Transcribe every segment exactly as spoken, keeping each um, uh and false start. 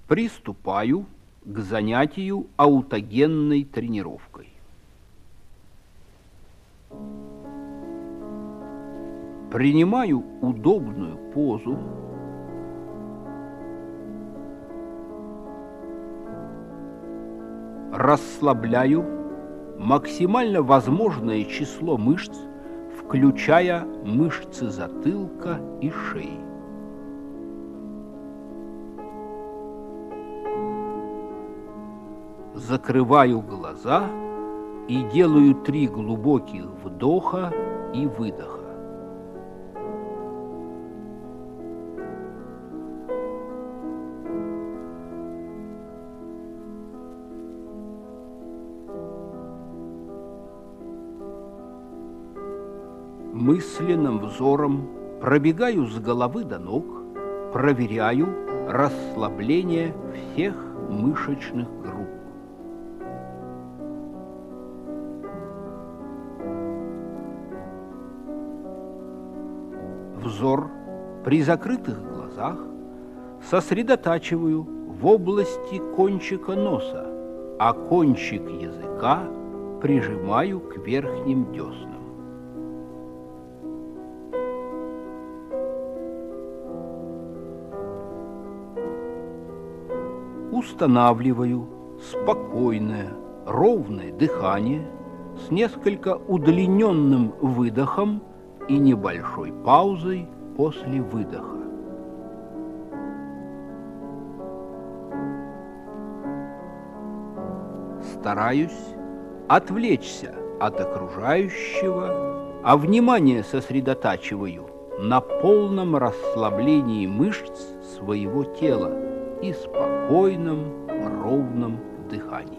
Приступаю к занятию аутогенной тренировкой. Принимаю удобную позу. Расслабляю максимально возможное число мышц, включая мышцы затылка и шеи. Закрываю глаза и делаю три глубоких вдоха и выдоха. Мысленным взором пробегаю с головы до ног, проверяю расслабление всех мышечных групп. Взор при закрытых глазах сосредотачиваю в области кончика носа, а кончик языка прижимаю к верхним деснам. Устанавливаю спокойное, ровное дыхание с несколько удлиненным выдохом и небольшой паузой после выдоха. Стараюсь отвлечься от окружающего, а внимание сосредотачиваю на полном расслаблении мышц своего тела и спокойном, ровном дыхании.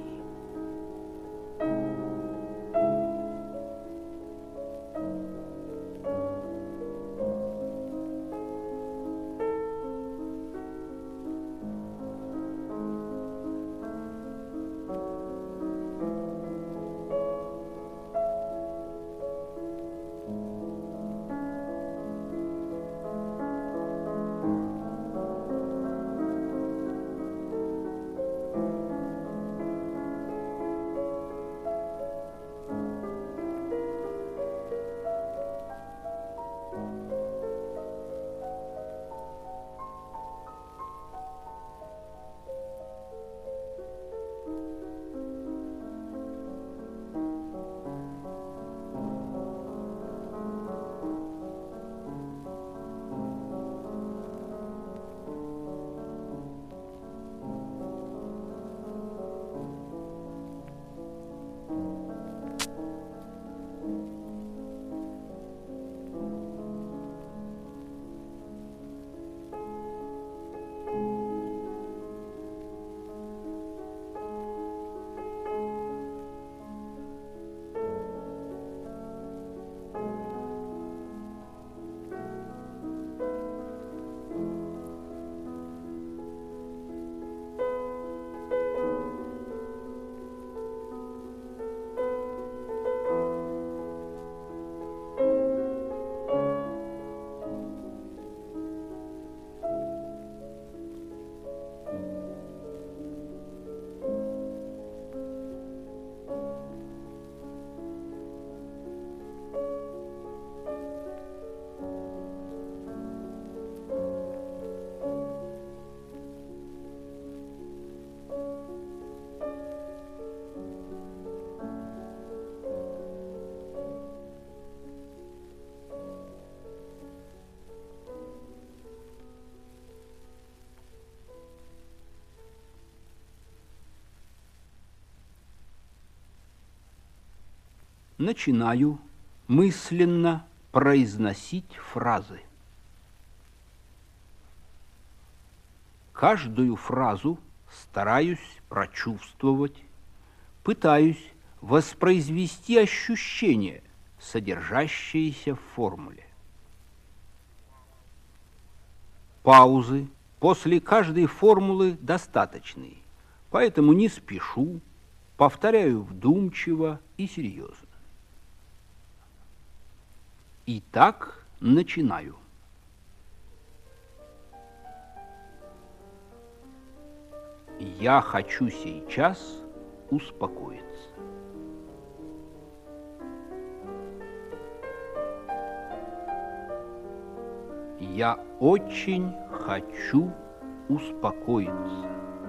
Начинаю мысленно произносить фразы. Каждую фразу стараюсь прочувствовать, пытаюсь воспроизвести ощущения, содержащиеся в формуле. Паузы после каждой формулы достаточны, поэтому не спешу, повторяю вдумчиво и серьезно. Итак, начинаю. Я хочу сейчас успокоиться. Я очень хочу успокоиться.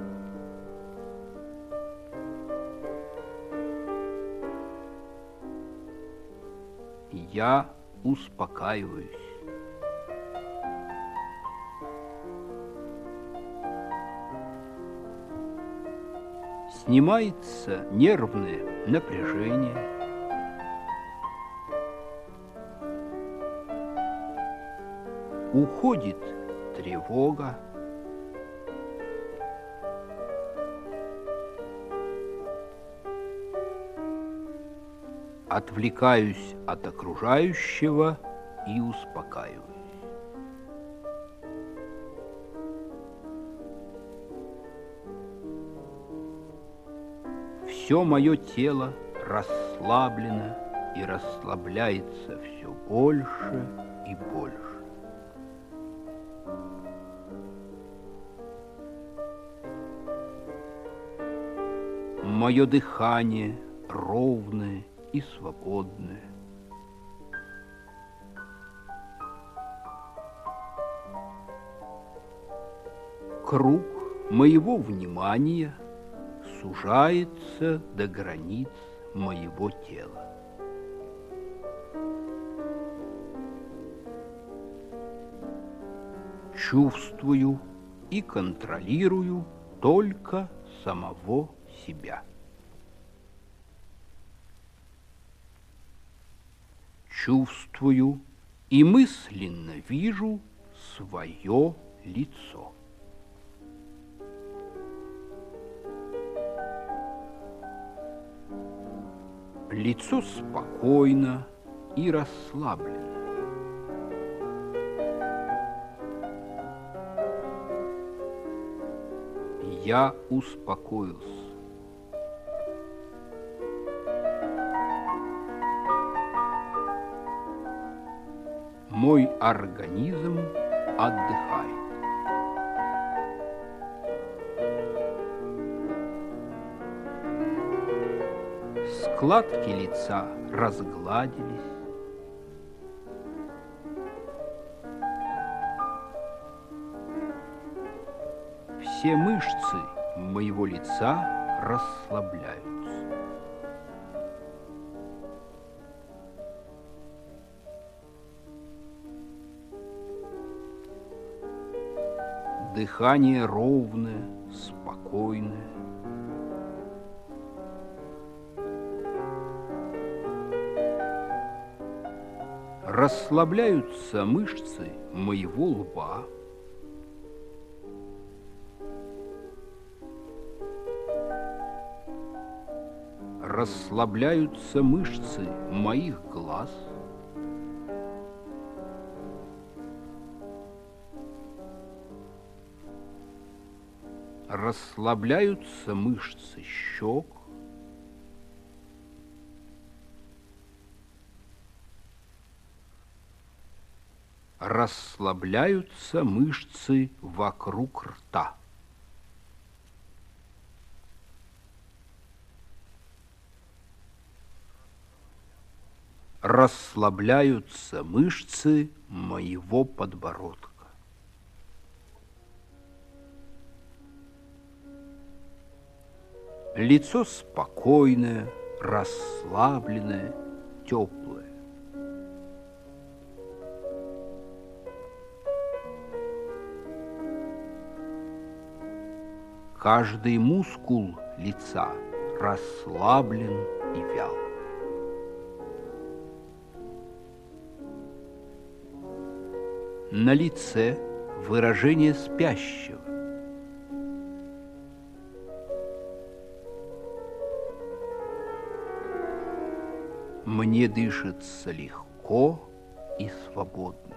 Я успокаиваюсь. Снимается нервное напряжение. Уходит тревога. Отвлекаюсь от окружающего и успокаиваюсь. Все мое тело расслаблено и расслабляется все больше и больше. Мое дыхание ровное и свободное. Круг моего внимания сужается до границ моего тела. Чувствую и контролирую только самого себя. Чувствую и мысленно вижу свое лицо. Лицо спокойно и расслаблено. Я успокоился. Мой организм отдыхает. Складки лица разгладились. Все мышцы моего лица расслабляются. Дыхание ровное, спокойное. Расслабляются мышцы моего лба. Расслабляются мышцы моих глаз. Расслабляются мышцы щек. Расслабляются мышцы вокруг рта. Расслабляются мышцы моего подбородка. Лицо спокойное, расслабленное, теплое. Каждый мускул лица расслаблен и вял. На лице выражение спящего. Мне дышится легко и свободно.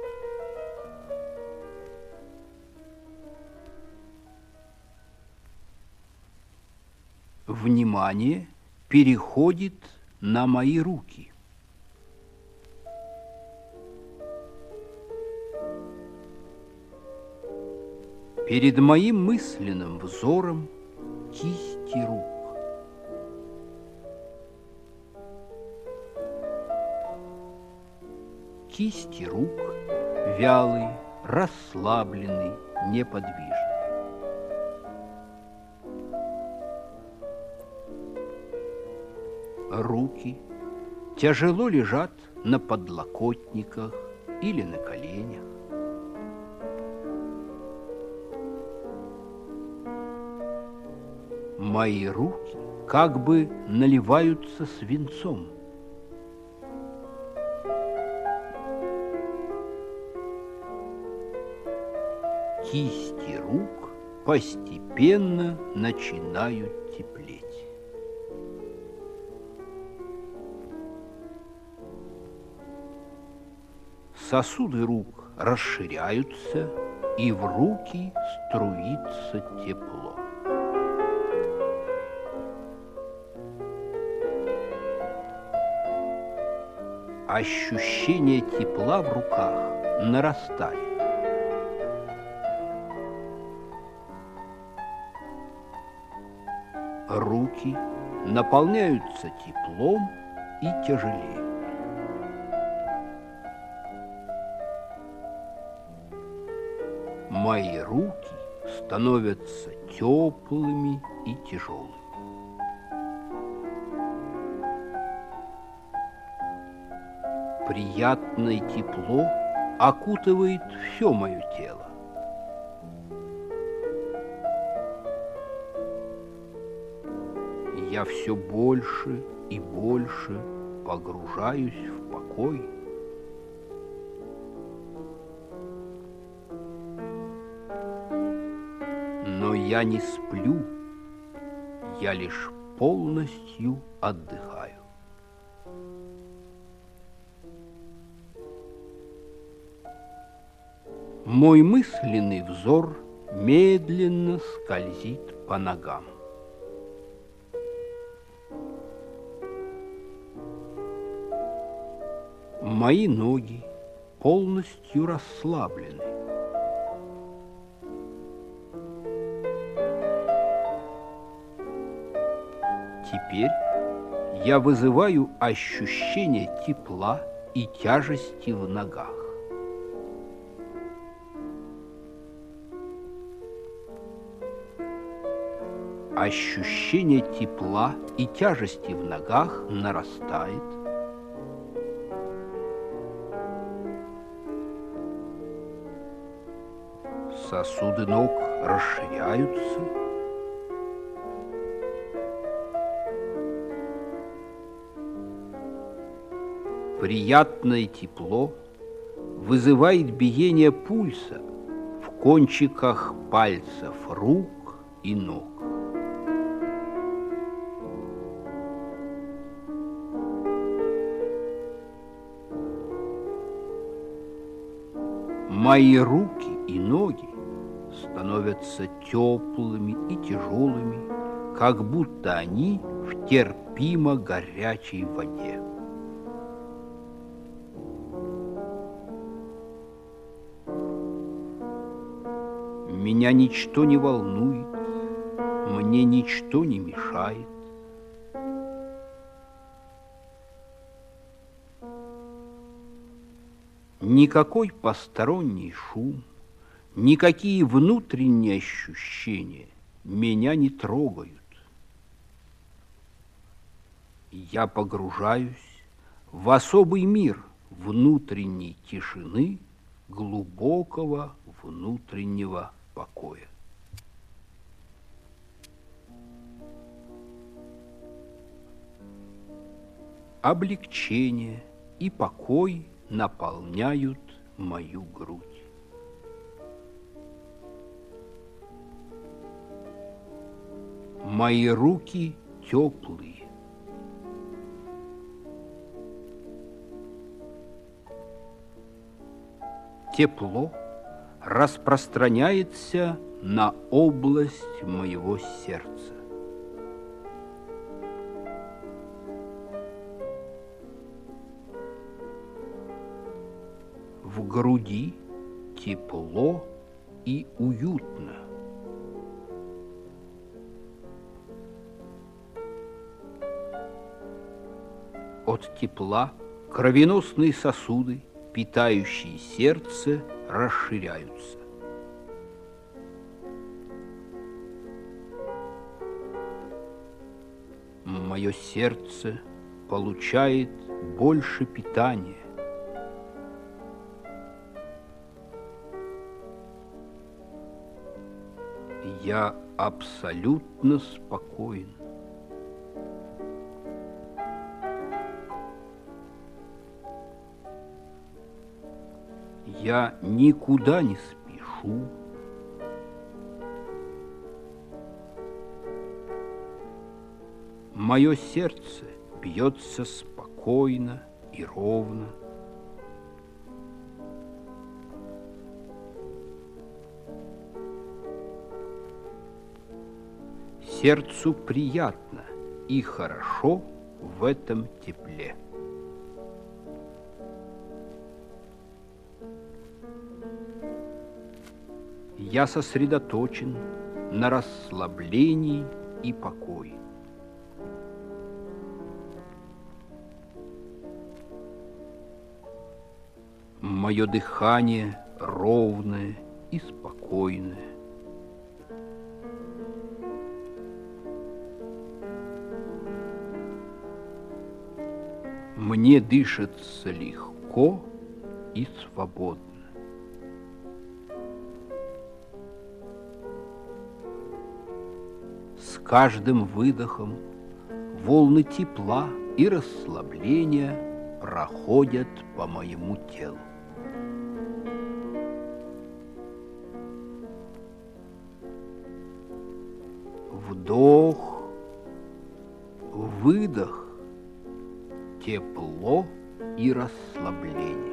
Внимание переходит на мои руки. Перед моим мысленным взором кисти рук. Кисти рук вялые, расслабленные, неподвижны. Руки тяжело лежат на подлокотниках или на коленях. Мои руки как бы наливаются свинцом. Кисти рук постепенно начинают теплеть. Сосуды рук расширяются, и в руки струится тепло. Ощущение тепла в руках нарастает. Руки наполняются теплом и тяжелеют. Мои руки становятся теплыми и тяжелыми. Приятное тепло окутывает все мое тело. Я все больше и больше погружаюсь в покой. Но я не сплю, я лишь полностью отдыхаю. Мой мысленный взор медленно скользит по ногам. Мои ноги полностью расслаблены. Теперь я вызываю ощущение тепла и тяжести в ногах. Ощущение тепла и тяжести в ногах нарастает. Сосуды ног расширяются. Приятное тепло вызывает биение пульса в кончиках пальцев рук и ног. Мои руки и ноги становятся теплыми и тяжелыми, как будто они в терпимо горячей воде. Меня ничто не волнует, мне ничто не мешает. Никакой посторонний шум, никакие внутренние ощущения меня не трогают. Я погружаюсь в особый мир внутренней тишины, глубокого внутреннего покоя. Облегчение и покой наполняют мою грудь. Мои руки теплые. Тепло распространяется на область моего сердца. В груди тепло и уютно. от тепла кровеносные сосуды, питающие сердце, расширяются. Мое сердце получает больше питания. Я абсолютно спокоен. Я никуда не спешу. Мое сердце бьется спокойно и ровно. Сердцу приятно и хорошо в этом тепле. Я сосредоточен на расслаблении и покое. Мое дыхание ровное и спокойное. Мне дышится легко и свободно. С каждым выдохом волны тепла и расслабления проходят по моему телу. Вдох, выдох, тепло и расслабление.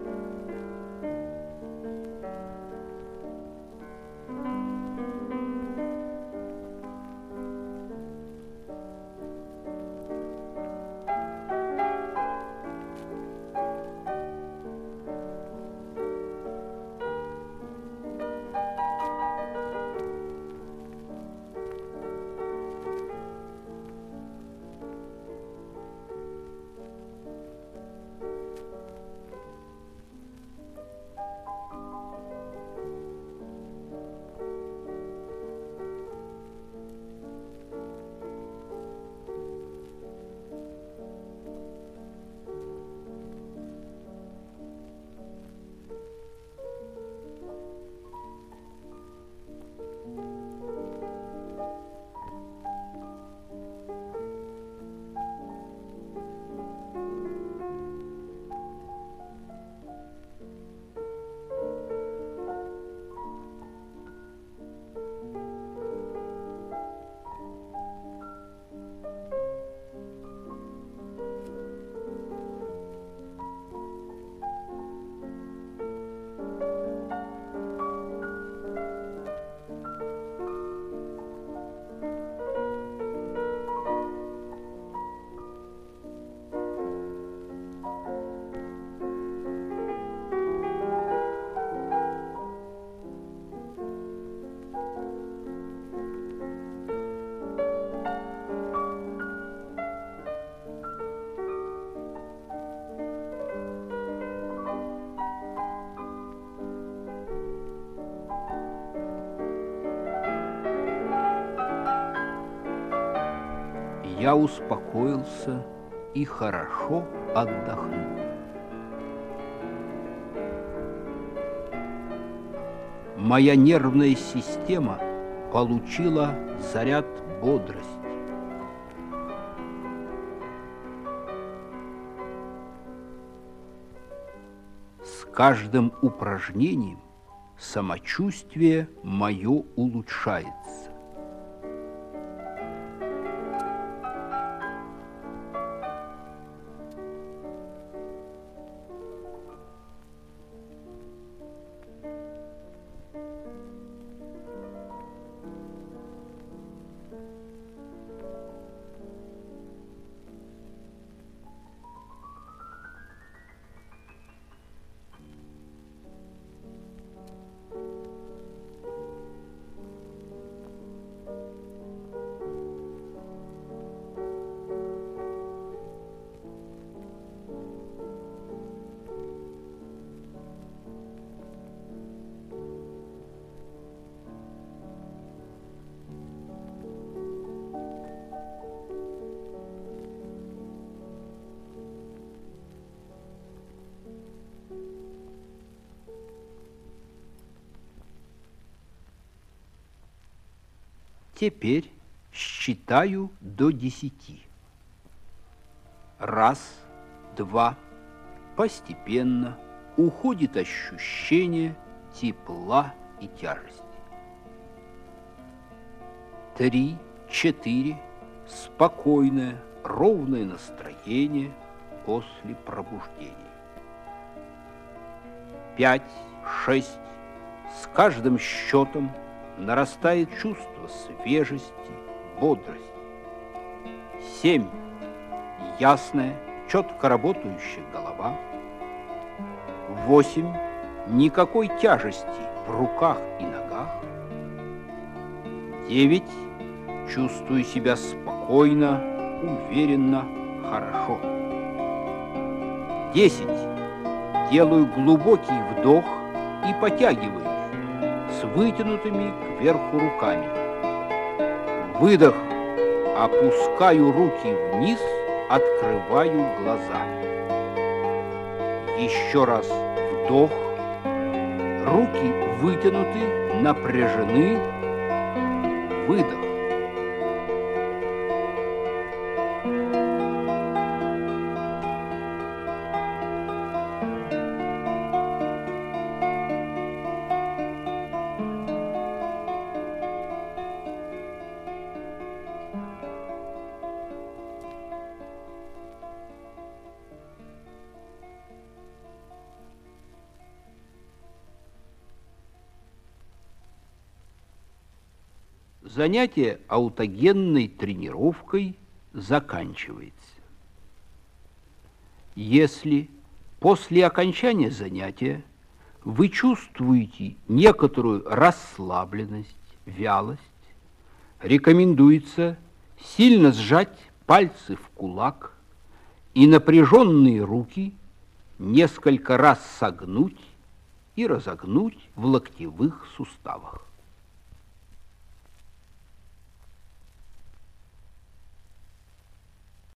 Я успокоился и хорошо отдохнул. Моя нервная система получила заряд бодрости. С каждым упражнением самочувствие мое улучшается. Теперь считаю до десяти. Раз, два. Постепенно уходит ощущение тепла и тяжести. Три, четыре. Спокойное, ровное настроение после пробуждения. Пять, шесть. С каждым счетом нарастает чувство свежести, бодрости. Семь. Ясная, четко работающая голова. Восемь. Никакой тяжести в руках и ногах. Девять. Чувствую себя спокойно, уверенно, хорошо. Десять. Делаю глубокий вдох и потягиваюсь с вытянутыми кверху руками. Выдох. Опускаю руки вниз, открываю глаза. Еще раз вдох. Руки вытянуты, напряжены. Выдох. Занятие аутогенной тренировкой заканчивается. Если после окончания занятия вы чувствуете некоторую расслабленность, вялость, рекомендуется сильно сжать пальцы в кулак и напряженные руки несколько раз согнуть и разогнуть в локтевых суставах.